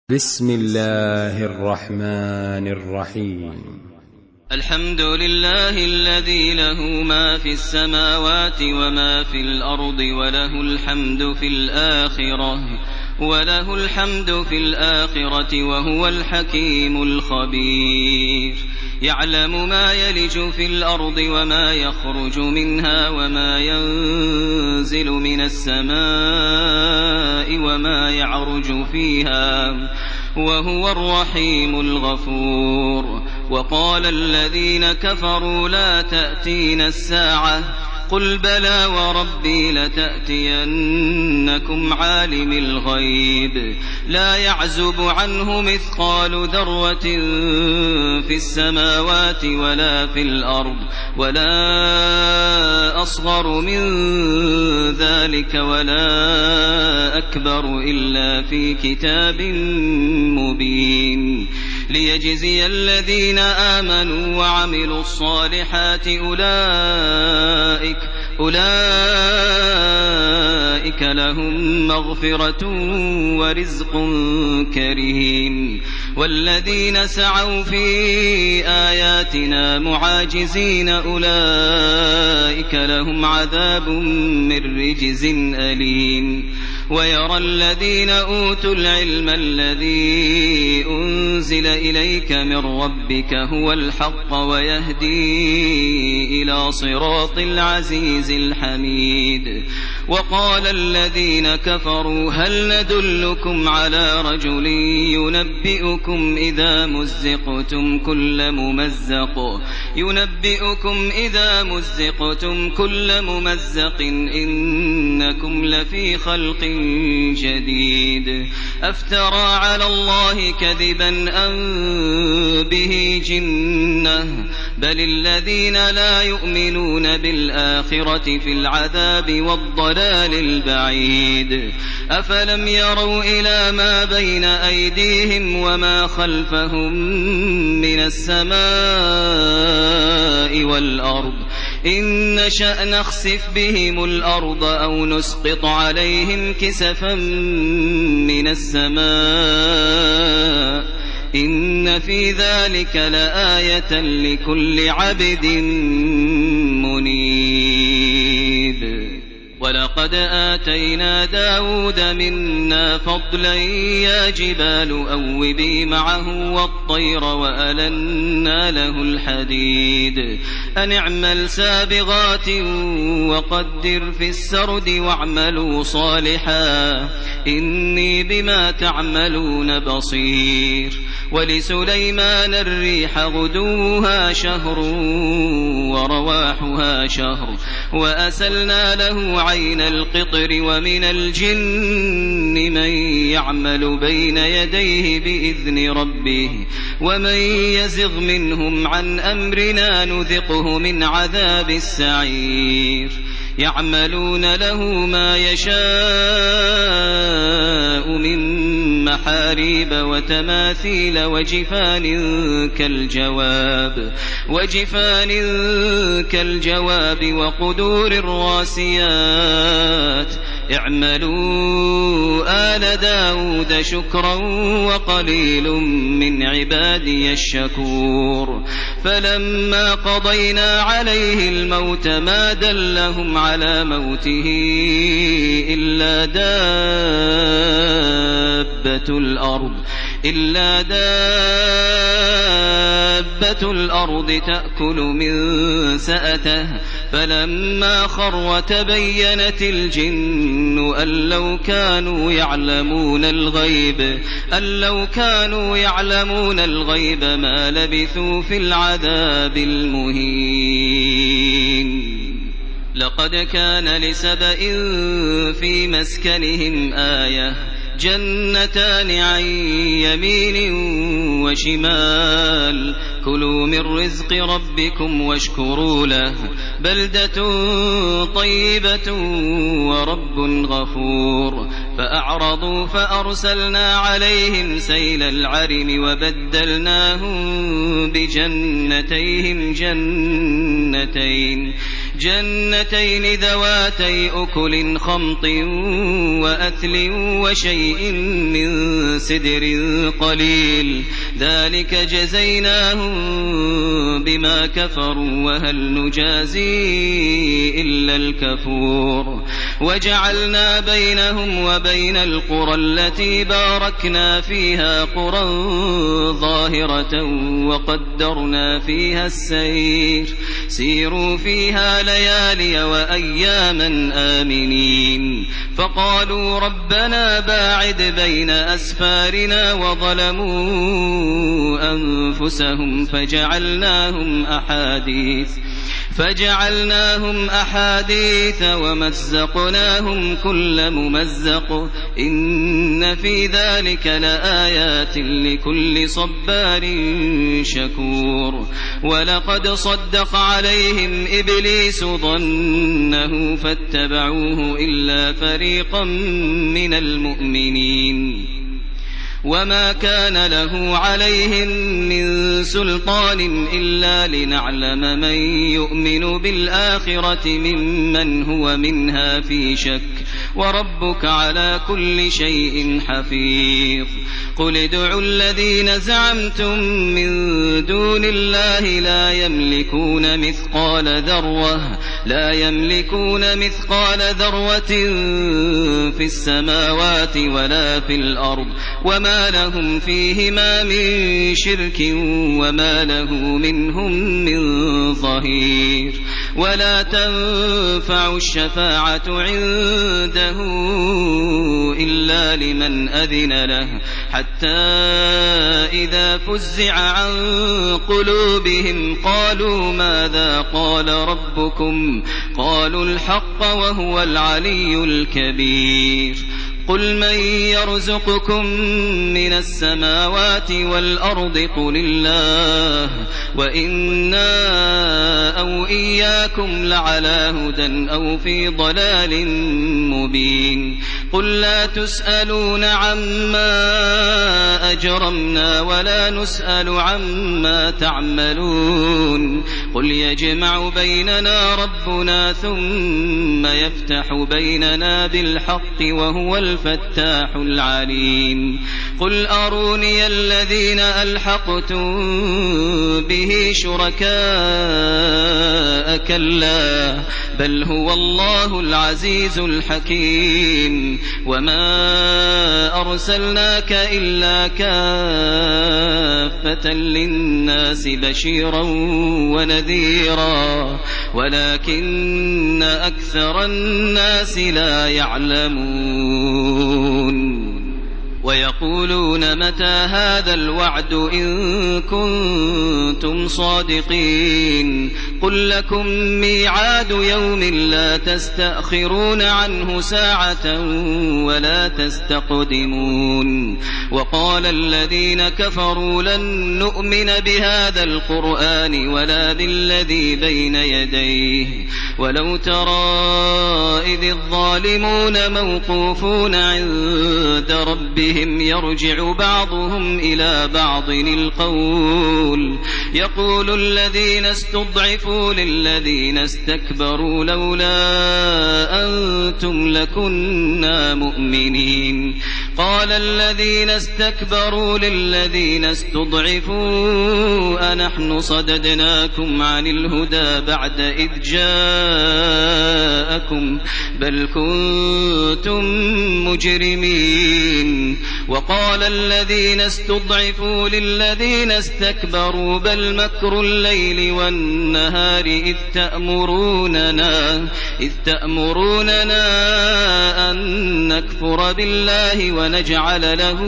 بسم الله الرحمن الرحيم. الحمد لله الذي له ما في السماوات وما في الأرض وله الحمد في الآخرة وهو الحكيم الخبير. يعلم ما يلج في الأرض وما يخرج منها وما ينزل من السماء وما يعرج فيها وهو الرحيم الغفور. وقال الذين كفروا لا تأتينا الساعة قل بلى وربي لتأتينكم عالم الغيب لا يعزب عنه مثقال ذرة في السماوات ولا في الأرض ولا أصغر من ذلك ولا أكبر إلا في كتاب مبين ليجزي الذين آمنوا وعملوا الصالحات أولئك لهم مغفرة ورزق كريم. والذين سعوا في آياتنا معاجزين أولئك لهم عذاب من رجز أليم. ويرى الذين أوتوا العلم الذي أنزل إليك من ربك هو الحق ويهدي إلى صراط العزيز الحميد. وقال الذين كفروا هل ندلكم على رجل ينبئكم إذا مزقتم كل ممزق إنكم لفي خلق جديد. أفترى على الله كذبا أم به جنة بل الذين لا يؤمنون بالآخرة في العذاب والضلال البعيد. أفلم يروا إلى ما بين أيديهم وما خلفهم من السماء والأرض إن نشأ نخسف بهم الأرض أو نسقط عليهم كسفا من السماء إن في ذلك لآية لكل عبد منيب. ولقد آتينا داود منا فضلا يا جبال أوبي معه والطير وألنا له الحديد أن اعمل سابغات وقدر في السرد واعملوا صالحا إني بما تعملون بصير. ولسليمان الريح غدوها شهر ورواحها شهر وأسلنا له عين القطر ومن الجن من يعمل بين يديه بإذن ربه ومن يزغ منهم عن أمرنا نذقه من عذاب السعير. يعملون له ما يشاء من محاريب وتماثيل وجفان كالجواب وقدور الراسيات. اعملوا آل داود شكرا وقليل من عبادي الشكور. فلما قضينا عليه الموت ما دلهم على موته إلا دابة الأرض تأكل من سأته فلما خر تبينت الجن أن لو كانوا يعلمون الغيب ما لبثوا في العذاب المهين. لقد كان لسبإ في مسكنهم آية جنتان عن يمين وشمال كلوا من رزق ربكم واشكروا له بلدة طيبة ورب غفور. فأعرضوا فأرسلنا عليهم سيل العرم وبدلناهم بجنتين جنتين ذواتي أكل خمط وأثل وشيء من سدر قليل ذلك جزيناهم بما كفروا وهل نجازي إلا الكفور وجعلنا بينهم وبين القرى التي باركنا فيها قرى ظاهرة وقدرنا فيها السير سيروا فيها ليالي وأياما آمنين فقالوا ربنا باعد بين أسفارنا وظلموا أنفسهم فجعلناهم أحاديث ومزقناهم كل ممزق إن في ذلك لآيات لكل صبار شكور ولقد صدق عليهم إبليس ظنه فاتبعوه إلا فريقا من المؤمنين وما كان له عليهم من سلطان إلا لنعلم من يؤمن بالآخرة ممن هو منها في شك وربك على كل شيء حفيظ قل ادعوا الذين زعمتم من دون الله لا يملكون مثقال ذرة في السماوات ولا في الأرض وما لهم فيهما من شرك وما له منهم من ظهير ولا تنفع الشفاعة عنده إلا لمن أذن له حتى إذا فزع عن قلوبهم قالوا ماذا قال ربكم قالوا الحق وهو العلي الكبير قل من يرزقكم من السماوات والأرض قل الله وإنا أو إياكم لعلى هدى أو في ضلال مبين قل لا تسألون عما أجرمنا ولا نسأل عما تعملون قل يجمع بيننا ربنا ثم يفتح بيننا بالحق وهو الفتاح العليم قل أروني الذين ألحقتم به شركاء كلا بل هو الله العزيز الحكيم وما أرسلناك إلا كافة للناس بشيرا ونذيرا ولكن أكثر الناس لا يعلمون ويقولون متى هذا الوعد إن كنتم صادقين قل لكم ميعاد يوم لا تستأخرون عنه ساعة ولا تستقدمون وقال الذين كفروا لن نؤمن بهذا القرآن ولا بالذي بين يديه ولو ترى إذ الظالمون موقوفون عند ربهم يرجع بعضهم إلى بعض القول يقول الذين استضعفوا للذين استكبروا لولا أنتم لكنا مؤمنين قال الذين استكبروا للذين استضعفوا أنحن صددناكم عن الهدى بعد إذ جاءكم بل كنتم مجرمين وقال الذين استضعفوا للذين استكبروا بل مكر الليل والنهار إذ تأمروننا أن نكفر بالله ونجعل له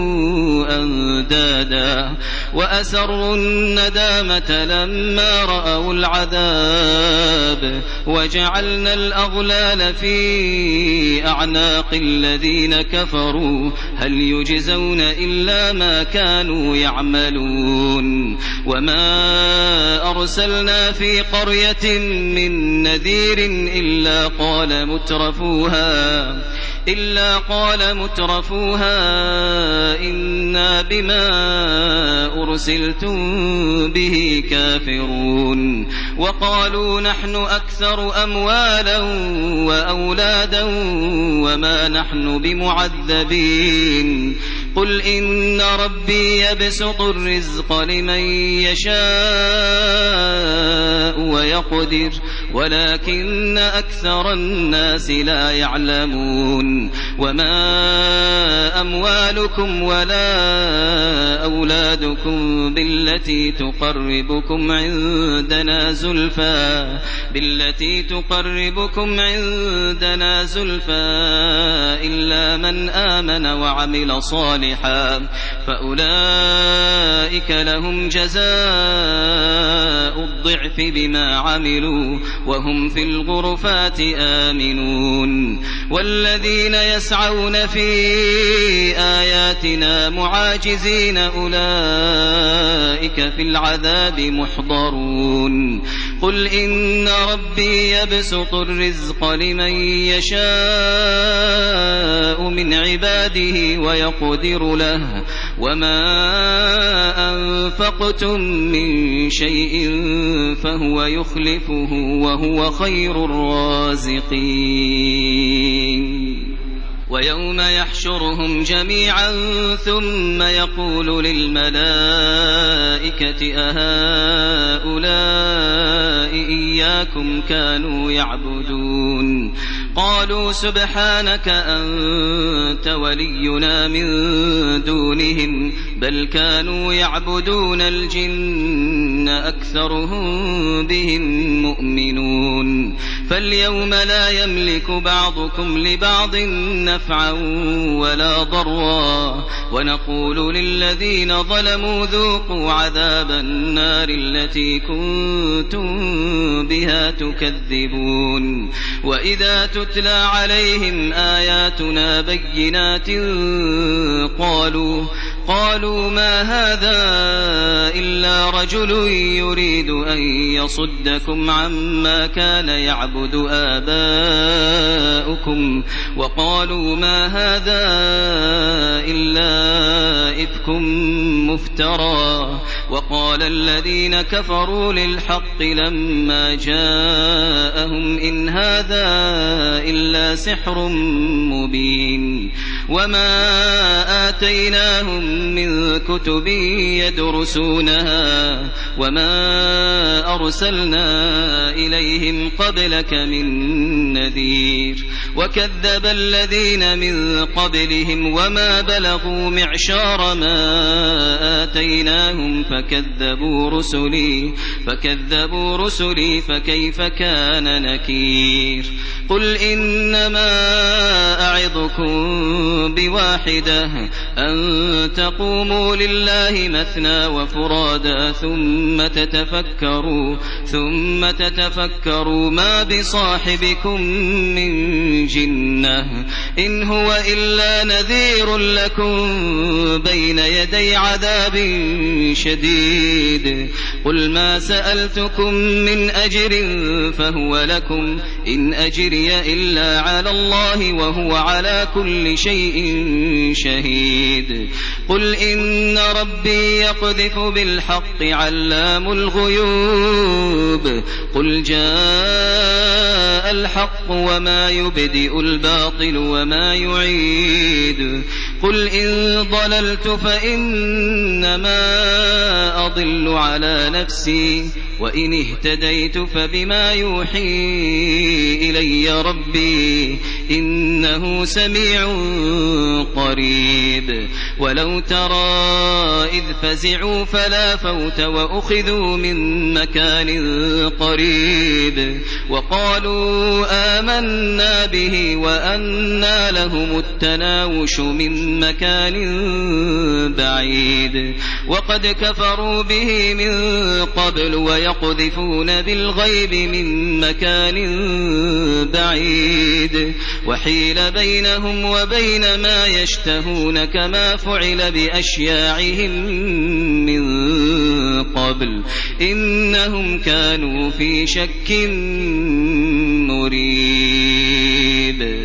أندادا وأسروا الندامة لما رأوا العذاب وجعلنا الأغلال في أعناق الذين كفروا هل يجزون إلا ما كانوا يعملون وما أرسلنا في قرية من نذير إلا قال إلا قال مترفوها إنا بما أرسلتم به كافرون وقالوا نحن أكثر أموالا وأولادا وما نحن بمعذبين قل إن ربي يبسط الرزق لمن يشاء ويقدر ولكن أكثر الناس لا يعلمون وما أموالكم ولا أولادكم بالتي تقربكم عندنا زلفى إلا من آمن وعمل صالحا فأولئك لهم جزاء الضعف بما عملوا وهم في الغرفات آمنون والذين يسعون في آياتنا معاجزين أولئك في العذاب محضرون قل إن ربي يبسط الرزق لمن يشاء من عباده ويقدر له وما أنفقتم من شيء فهو يخلفه وهو خير الرازقين ويوم يحشرهم جميعا ثم يقول للملائكة أهؤلاء إياكم كانوا يعبدون قالوا سبحانك أنت ولينا من دونهم بل كانوا يعبدون الجن أكثرهم بهم مؤمنون فاليوم لا يملك بعضكم لبعض نفعا ولا ضرا ونقول للذين ظلموا ذوقوا عذاب النار التي كنتم بها تكذبون وإذا تتلى عليهم آياتنا بينات قالوا ما هذا إلا رجل يريد أن يصدكم عما كان يعبد آباؤكم وقالوا ما هذا إلا إفك مفترى وقال الذين كفروا للحق لما جاءهم إن هذا إلا سحر مبين وما آتيناهم من كتب يدرسونها وما أرسلنا إليهم قبلك من نذير وكذب الذين من قبلهم وما بلغوا معشار ما آتيناهم فكذبوا رسلي فكيف كان نكير قل إنما أعظكم بواحدة أن تقوموا لله مثنى وفرادا ثم تتفكروا ما بصاحبكم من جنة إن هو إلا نذير لكم بين يدي عذاب شديد قل ما سألتكم من أجر فهو لكم إن أجري إلا على الله وهو على كل شيء شهيد قل إن ربي يقذف بالحق علام الغيوب قل جاء الحق وما يبدئ الباطل وما يعيد قل إن ضللت فإنما أضل على نفسي وإن اهتديت فبما يوحي إلي ربي إنه سميع قريب ولو ترى إذ فزعوا فلا فوت وأخذوا من مكان قريب وقالوا آمنا به وأنى لهم التناوش من مكان بعيد وقد كفروا به من قبل ويقذفون بالغيب من مكان بعيد وحيل بينهم وبين ما يشتهون كما فعل بأشياعهم من قبل إنهم كانوا في شك مريب